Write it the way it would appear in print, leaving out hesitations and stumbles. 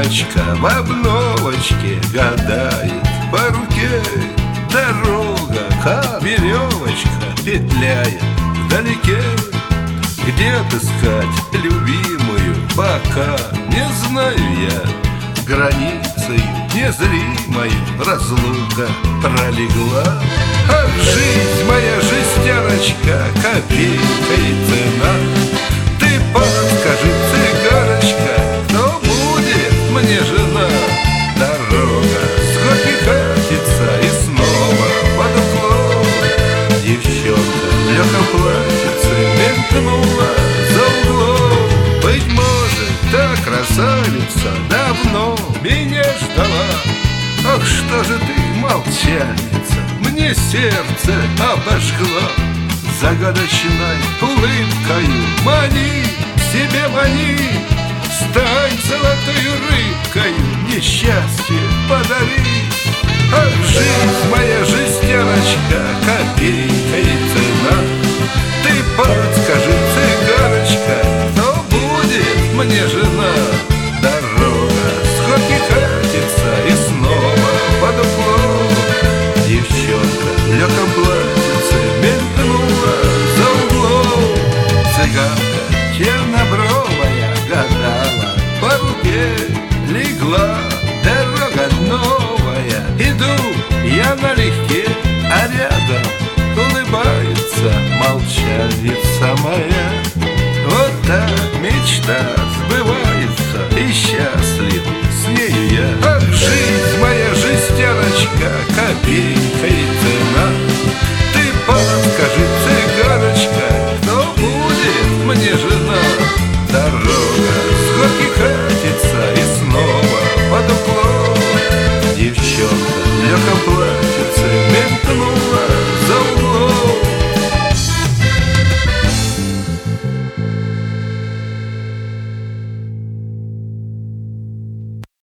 жестяночка в обновочке гадает по руке. Дорога, как веревочка, петляет вдалеке. Где отыскать любимую, пока не знаю я. Границей незримою разлука пролегла. Ах, жизнь моя жестяночка, копейка и цена. Ты подскажи, цыганочка, кто будет мне жена? Дорога с горки катится и снова под углом. Девчонка в легком платьице мелькнула за углом. Быть может, та красавица давно меня ждала. Ах, что же ты, молчальница, мне сердце обожгла. Загадочной улыбкою мани, себе мани. Стань золотою рыбкою, несчастье подари. Ах, жизнь моя жестяночка, копейка и цена. Ты подскажи, цыганочка, кто будет мне жена? Дорога с горки катится и снова под углом. Девчонка в легком платьице мелькнула за углом. Цыганка чернобровая гадала, по руке легла. Дорога новая, иду я налегке, а рядом улыбается молчалица моя. Вот так мечта сбывается, и счастлив с нею я. Ах, жизнь моя жестяночка, копейка и цена. Ты подскажи, цыганочка, кто будет мне жена? Дорога с горки катится и снова под углом. Девчонка в легком платье